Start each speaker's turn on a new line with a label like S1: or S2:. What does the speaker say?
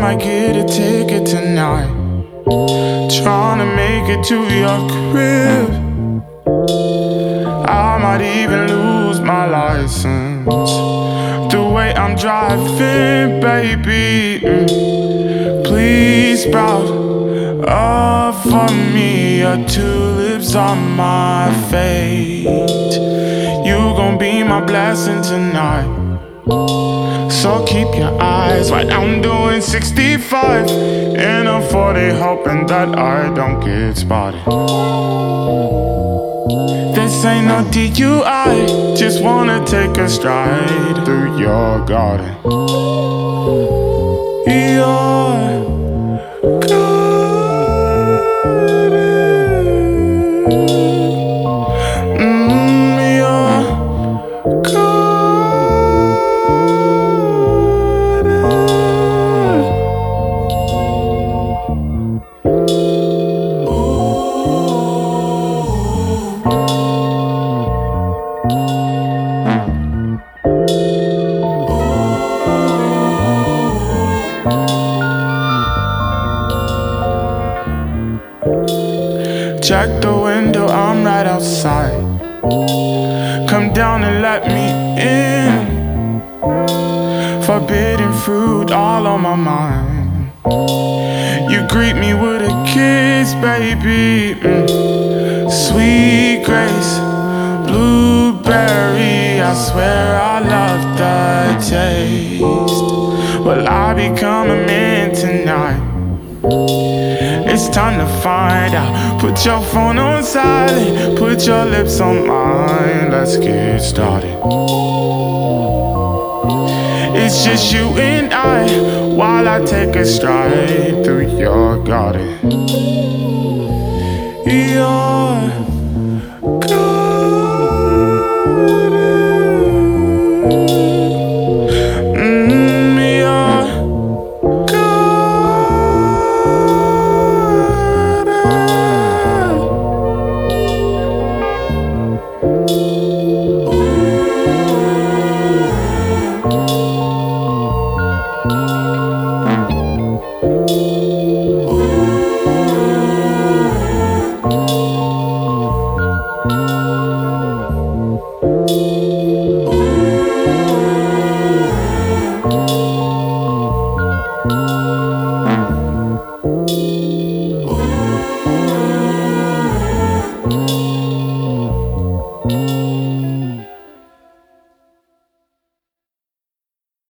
S1: might get a ticket tonight, trying to make it to your crib. I might even lose my license, the way I'm driving, baby. Please sprout up for me your tulips on my fate. You gon' be my blessing tonight, so keep your eyes right. I'm doing 65 in a 40, hoping that I don't get spotted. This ain't no DUI, just wanna take a stride through your garden. Your check the window, I'm right outside. Come down and let me in. Forbidden fruit all on my mind. You greet me with a kiss, baby. Sweet grace, blueberry. I swear I love the taste. Will I become a man tonight? It's time to find out. Put your phone on silent, put your lips on mine. Let's get started. It's just you and I, while I take a stride through your garden. Your